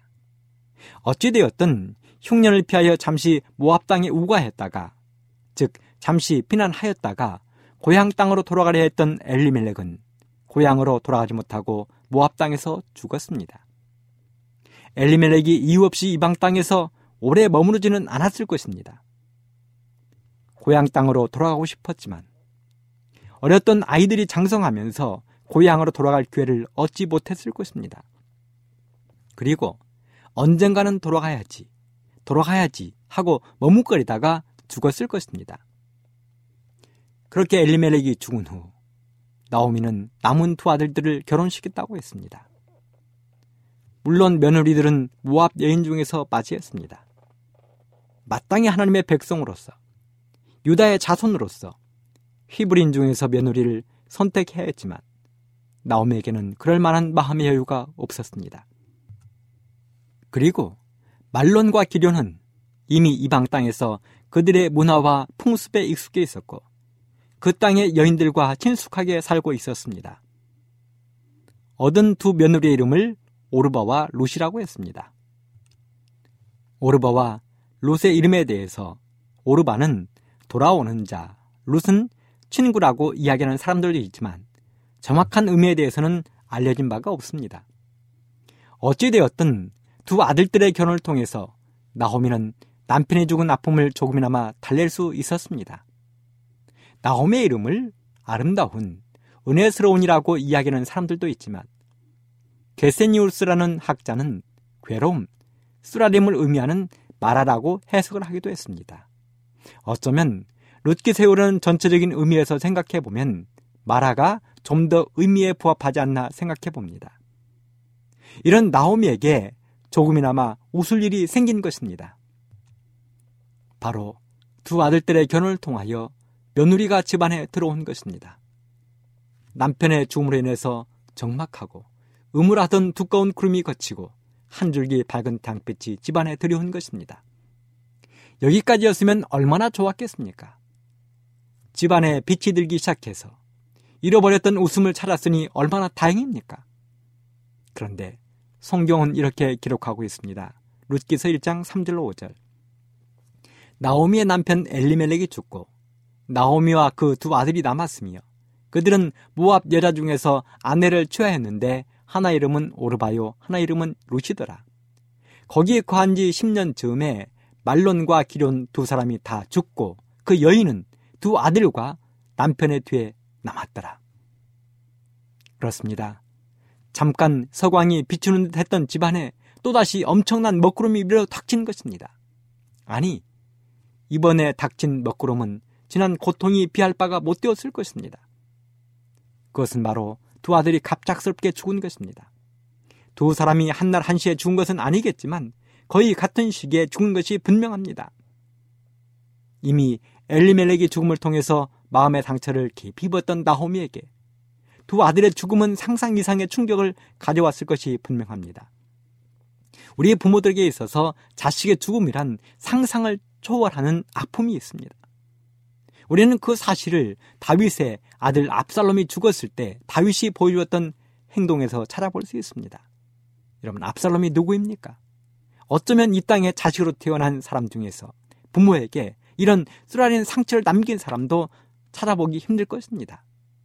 어찌되었든 흉년을 피하여 잠시 모압 땅에 우거했다가, 즉 잠시 피난하였다가 고향 땅으로 돌아가려 했던 엘리멜렉은 고향으로 돌아가지 못하고 모압 땅에서 죽었습니다. 엘리멜렉이 이유 없이 이방 땅에서 오래 머무르지는 않았을 것입니다. 고향 땅으로 돌아가고 싶었지만 어렸던 아이들이 장성하면서 고향으로 돌아갈 기회를 얻지 못했을 것입니다. 그리고 언젠가는 돌아가야지, 돌아가야지 하고 머뭇거리다가 죽었을 것입니다. 그렇게 엘리멜렉이 죽은 후 나오미는 남은 두 아들들을 결혼시켰다고 했습니다. 물론 며느리들은 모압 여인 중에서 맞이했습니다. 마땅히 하나님의 백성으로서, 유다의 자손으로서 히브리인 중에서 며느리를 선택해야 했지만 나오미에게는 그럴 만한 마음의 여유가 없었습니다. 그리고 말론과 기련은 이미 이방 땅에서 그들의 문화와 풍습에 익숙해 있었고 그 땅의 여인들과 친숙하게 살고 있었습니다. 얻은 두 며느리의 이름을 오르바와 룻이라고 했습니다. 오르바와 룻의 이름에 대해서 오르바는 돌아오는 자, 룻은 친구라고 이야기하는 사람들도 있지만 정확한 의미에 대해서는 알려진 바가 없습니다. 어찌되었든 두 아들들의 결혼을 통해서 나오미는 남편이 죽은 아픔을 조금이나마 달랠 수 있었습니다. 나오미의 이름을 아름다운, 은혜스러운이라고 이야기하는 사람들도 있지만 게세니우스라는 학자는 괴로움, 쓰라림을 의미하는 마라라고 해석을 하기도 했습니다. 어쩌면 룻기세우라는 전체적인 의미에서 생각해보면 마라가 좀 더 의미에 부합하지 않나 생각해봅니다. 이런 나오미에게 조금이나마 웃을 일이 생긴 것입니다. 바로 두 아들들의 결혼을 통하여 며느리가 집안에 들어온 것입니다. 남편의 죽음으로 인해서 적막하고 음울하던 두꺼운 구름이 걷히고 한 줄기 밝은 태양빛이 집안에 들여온 것입니다. 여기까지였으면 얼마나 좋았겠습니까? 집안에 빛이 들기 시작해서 잃어버렸던 웃음을 찾았으니 얼마나 다행입니까? 그런데 성경은 이렇게 기록하고 있습니다. 룻기서 일 장 삼 절로 오 절. 나오미의 남편 엘리멜렉이 죽고 나오미와 그 두 아들이 남았으며 그들은 모압 여자 중에서 아내를 취하였는데 하나 이름은 오르바요 하나 이름은 룻이더라. 거기에 거한 지 십 년 즈음에 말론과 기럨 두 사람이 다 죽고 그 여인은 두 아들과 남편의 뒤에 남았더라. 그렇습니다. 잠깐 서광이 비추는 듯 했던 집안에 또다시 엄청난 먹구름이 밀어 닥친 것입니다. 아니, 이번에 닥친 먹구름은 지난 고통이 비할 바가 못 되었을 것입니다. 그것은 바로 두 아들이 갑작스럽게 죽은 것입니다. 두 사람이 한날 한시에 죽은 것은 아니겠지만 거의 같은 시기에 죽은 것이 분명합니다. 이미 엘리멜렉의 죽음을 통해서 마음의 상처를 깊이 입었던 나오미에게 두 아들의 죽음은 상상 이상의 충격을 가져왔을 것이 분명합니다. 우리의 부모들에게 있어서 자식의 죽음이란 상상을 초월하는 아픔이 있습니다. 우리는 그 사실을 다윗의 아들 압살롬이 죽었을 때 다윗이 보여주었던 행동에서 찾아볼 수 있습니다. 여러분, 압살롬이 누구입니까? 어쩌면 이 땅에 자식으로 태어난 사람 중에서 부모에게 이런 쓰라린 상처를 남긴 사람도 찾아보기 힘들 것입니다.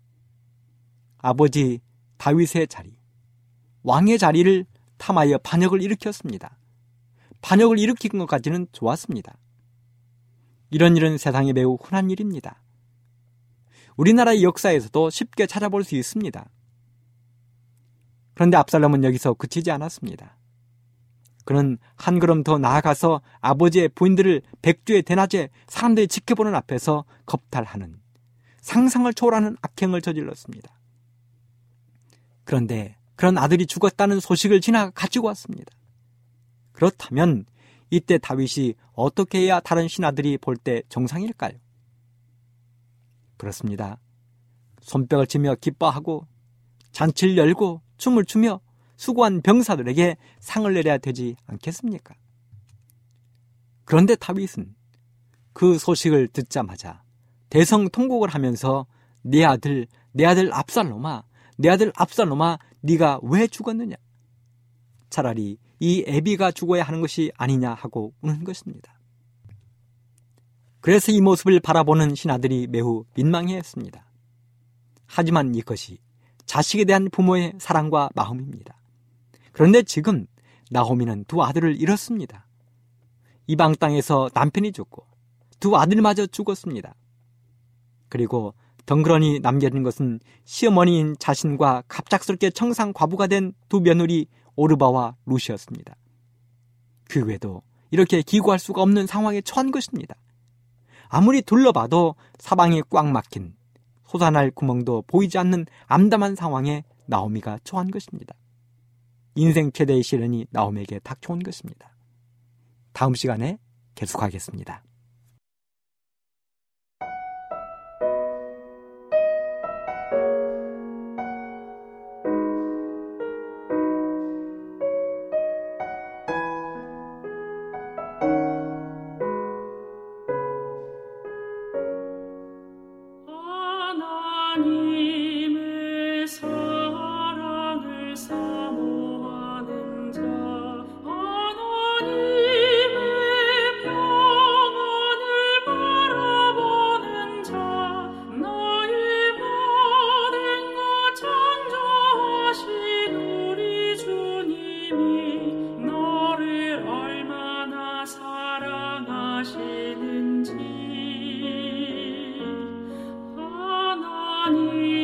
아버지 다윗의 자리, 왕의 자리를 탐하여 반역을 일으켰습니다. 반역을 일으킨 것까지는 좋았습니다. 이런 일은 세상에 매우 흔한 일입니다. 우리나라의 역사에서도 쉽게 찾아볼 수 있습니다. 그런데 압살롬은 여기서 그치지 않았습니다. 그는 한 걸음 더 나아가서 아버지의 부인들을 백주의 대낮에 사람들이 지켜보는 앞에서 겁탈하는, 상상을 초월하는 악행을 저질렀습니다. 그런데 그런 아들이 죽었다는 소식을 지나 가지고 왔습니다. 그렇다면 이때 다윗이 어떻게 해야 다른 신하들이 볼 때 정상일까요? 그렇습니다. 손뼉을 치며 기뻐하고 잔치를 열고 춤을 추며 수고한 병사들에게 상을 내려야 되지 않겠습니까? 그런데 다윗은 그 소식을 듣자마자 대성통곡을 하면서 내 아들, 내 아들 압살롬아, 내 아들 압살롬아, 네가 왜 죽었느냐? 차라리 이 애비가 죽어야 하는 것이 아니냐 하고 우는 것입니다. 그래서 이 모습을 바라보는 신하들이 매우 민망해했습니다. 하지만 이것이 자식에 대한 부모의 사랑과 마음입니다. 그런데 지금 나오미는 두 아들을 잃었습니다. 이방 땅에서 남편이 죽고 두 아들마저 죽었습니다. 그리고 덩그러니 남겨진 것은 시어머니인 자신과 갑작스럽게 청상 과부가 된 두 며느리 오르바와 룻이었습니다. 그 외에도 이렇게 기구할 수가 없는 상황에 처한 것입니다. 아무리 둘러봐도 사방이 꽉 막힌, 솟아날 구멍도 보이지 않는 암담한 상황에 나오미가 처한 것입니다. 인생 최대의 시련이 나오미에게 닥쳐온 것입니다. 다음 시간에 계속하겠습니다. 하나님의 사랑을 사모하는 자, 하나님의 평안을 바라보는 자, 나의 모든 것 창조하신 우리 주님이 너를 얼마나 사랑하시는지 하나님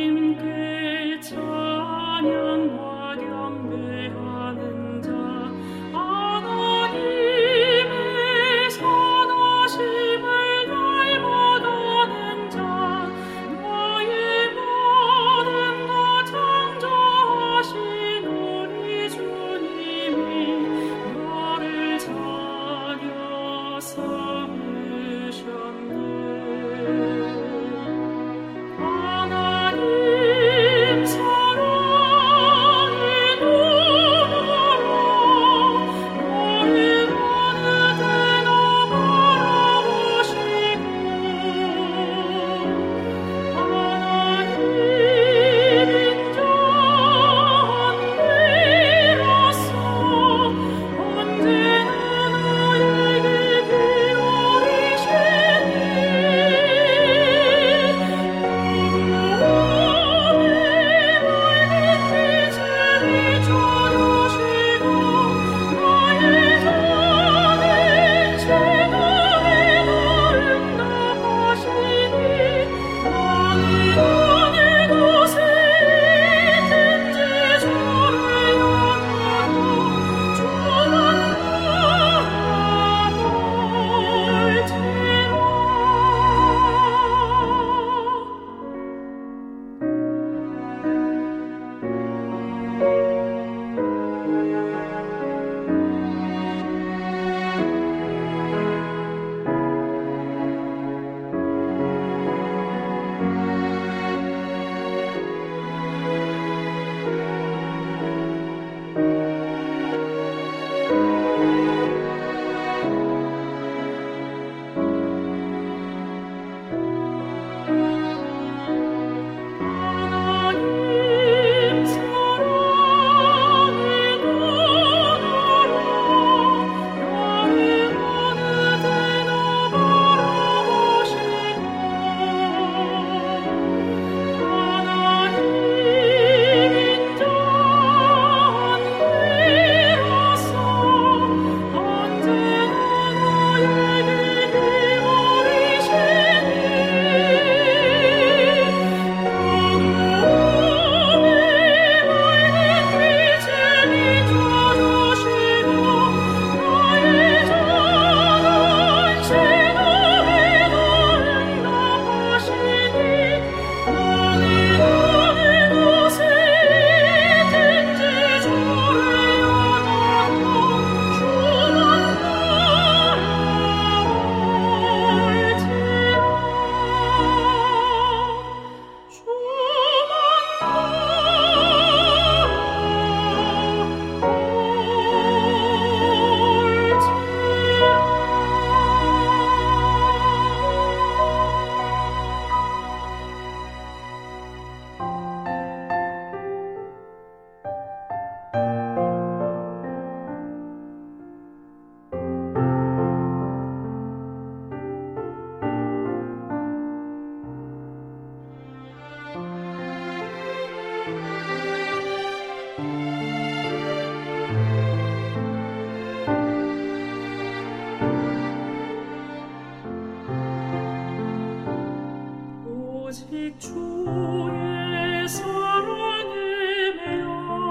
오직 주의 사랑에 매여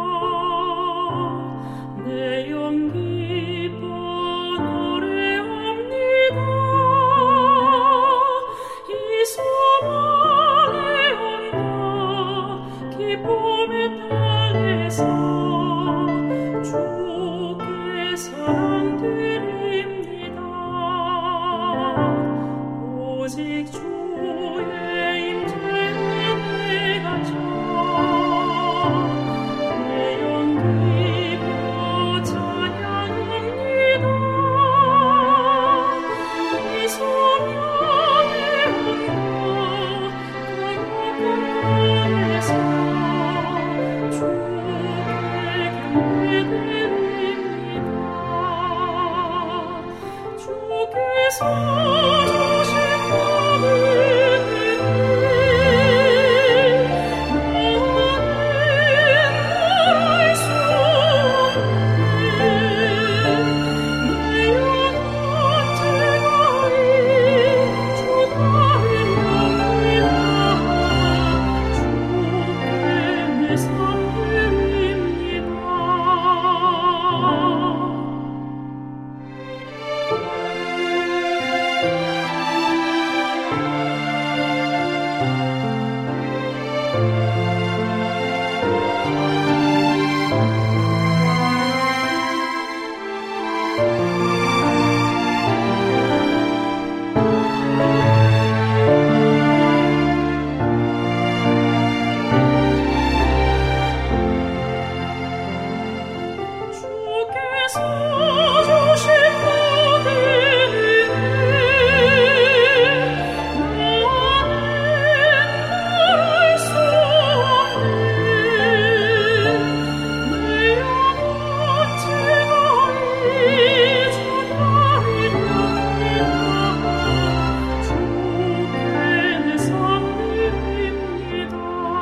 내 영 기뻐 노래합니다. 이 소망에 온다 기쁨의 땅에서 주께 사랑드립니다. 오직 주의 임재에 내가 차 내 영 기뻐 찬양합니다. 이 소명에 온다 강력한 땅에서 주께 경배드립니다. 주께서 주신 복을 나는 수 없네. 내 영혼 제가이 주 따르렵니다. 주께 내 삶 드립니다. 주께서 주신 복을 나는 말할 수 없네. 내 영혼 제가이 주 따르렵니다. 주께 내 삶 드립니다.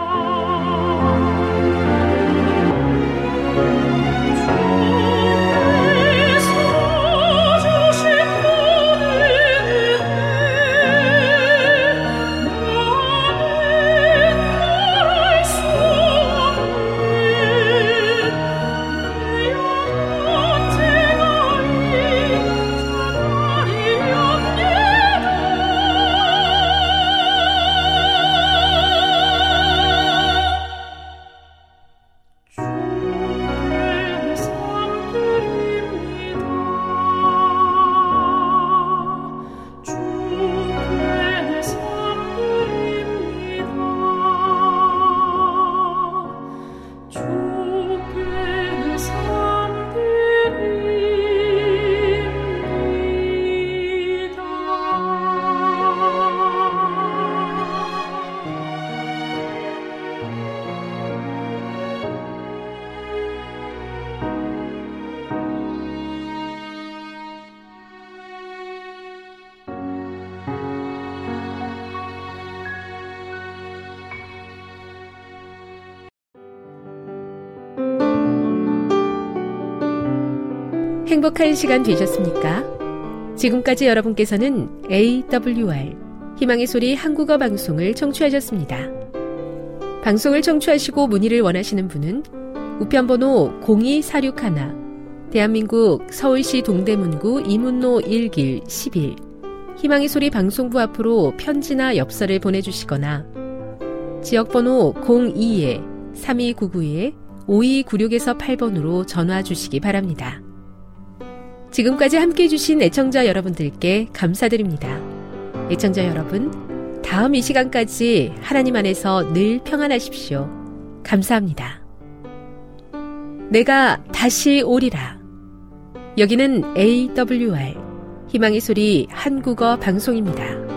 행복한 시간 되셨습니까? 지금까지 여러분께서는 에이더블유알 희망의 소리 한국어 방송을 청취하셨습니다. 방송을 청취하시고 문의를 원하시는 분은 우편번호 공이사육일 대한민국 서울시 동대문구 이문로 일 길 십일 희망의 소리 방송부 앞으로 편지나 엽서를 보내주시거나 지역번호 공이 삼이구구 오이구육에서 팔 번으로 전화 주시기 바랍니다. 지금까지 함께해 주신 애청자 여러분들께 감사드립니다. 애청자 여러분, 다음 이 시간까지 하나님 안에서 늘 평안하십시오. 감사합니다. 내가 다시 오리라. 여기는 에이더블유알 희망의 소리 한국어 방송입니다.